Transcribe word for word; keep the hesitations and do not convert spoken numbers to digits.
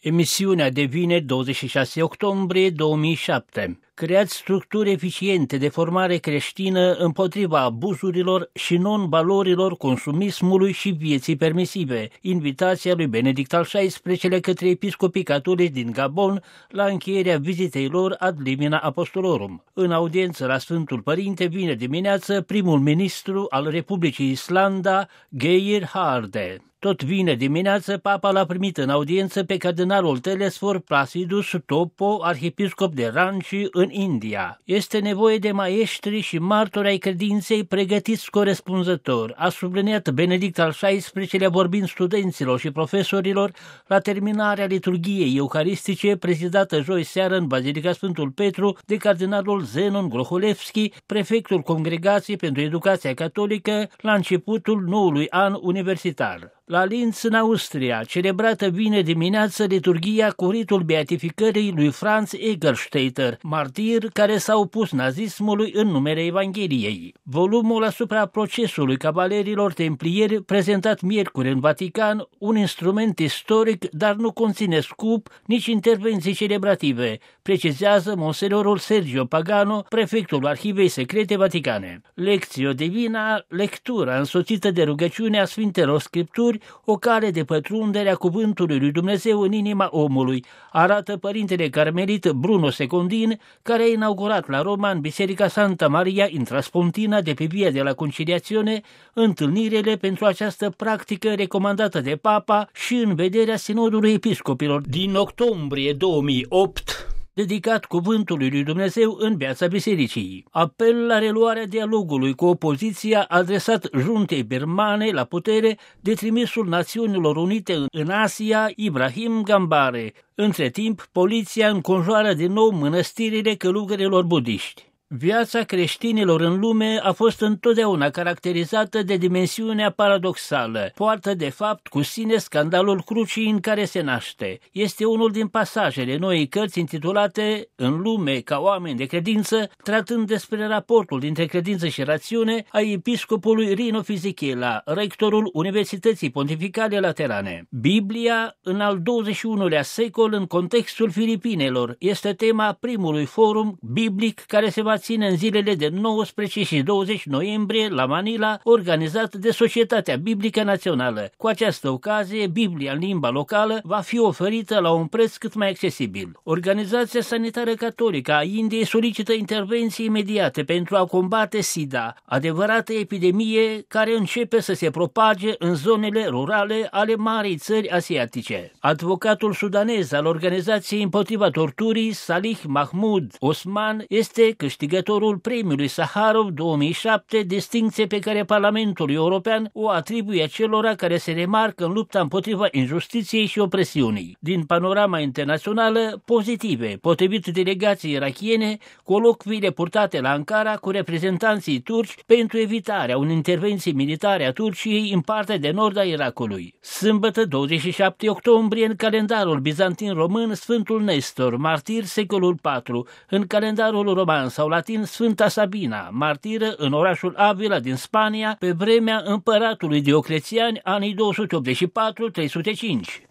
Emisiunea de vineri, douăzeci și șase octombrie două mii șapte. Creați structuri eficiente de formare creștină împotriva abuzurilor și non-valorilor consumismului și vieții permisive. Invitația lui Benedict al șaisprezecelea către episcopii catolici din Gabon la încheierea vizitei lor ad limina apostolorum. În audiență la Sfântul Părinte vineri dimineață primul ministru al Republicii Islanda, Geir Haarde. Tot vineri dimineață, papa l-a primit în audiență pe cardinalul Telesfor Placidus Topo, arhiepiscop de Ranchi, în India. Este nevoie de maestri și martori ai credinței pregătiți corespunzător, a subliniat Benedict al șaisprezecelea vorbind studenților și profesorilor la terminarea liturghiei euharistice prezidată joi seară în Bazilica Sfântul Petru de cardinalul Zenon Groholevski, prefectul Congregației pentru Educația Catolică, la începutul noului an universitar. La Linz, în Austria, celebrată vineri dimineață liturghia cu ritul beatificării lui Franz Egersteiter, martir care s-a opus nazismului în numele Evangheliei. Volumul asupra procesului cavalerilor templieri, prezentat miercuri în Vatican, un instrument istoric, dar nu conține scup, nici intervenții celebrative, precizează Monsenorul Sergio Pagano, prefectul Arhivei Secrete Vaticane. Lectio Divina, lectura însoțită de rugăciunea Sfintelor Scripturi, o cale de pătrundere a cuvântului lui Dumnezeu în inima omului, arată părintele carmelit Bruno Secondin, care a inaugurat la Roma, în Biserica Santa Maria Intraspontina de pe Via de la Conciliazione, întâlnirile pentru această practică recomandată de Papa și în vederea Sinodului Episcopilor din octombrie două mii opt, dedicat cuvântului lui Dumnezeu în viața bisericii. Apel la reluarea dialogului cu opoziția adresat juntei birmane la putere de trimisul Națiunilor Unite în Asia, Ibrahim Gambare. Între timp, poliția înconjoară din nou mănăstirile călugărilor budiști. Viața creștinilor în lume a fost întotdeauna caracterizată de dimensiunea paradoxală. Poartă de fapt cu sine scandalul crucii în care se naște. Este unul din pasajele noii cărți intitulate În lume ca oameni de credință, tratând despre raportul dintre credință și rațiune a episcopului Rino Fisichella, rectorul Universității Pontificale Laterane. Biblia în al douăzeci și unulea secol în contextul Filipinelor este tema primului forum biblic care se va ține în zilele de nouăsprezece și douăzeci noiembrie la Manila, organizat de Societatea Biblică Națională. Cu această ocazie, Biblia în limba locală va fi oferită la un preț cât mai accesibil. Organizația Sanitară Catolică a Indiei solicită intervenții imediate pentru a combate SIDA, adevărată epidemie care începe să se propage în zonele rurale ale marii țări asiatice. Advocatul sudanez al Organizației împotriva torturii, Salih Mahmoud Osman, este câștigătorul premiului Saharov două mii șapte, distincție pe care Parlamentul European o atribuie celora care se remarcă în lupta împotriva injustiției și opresiunii. Din panorama internațională, pozitive, potrivit delegației irachiene, colocviile purtate la Ankara cu reprezentanții turci pentru evitarea unei intervenții militare a Turciei în partea de nord a Irakului. Sâmbătă douăzeci și șapte octombrie, în calendarul bizantin român, Sfântul Nestor, martir secolul patru, în calendarul roman sau latin Sfânta Sabina, martiră în orașul Avila din Spania pe vremea împăratului Dioclețian, anii două sute optzeci și patru - trei sute cinci.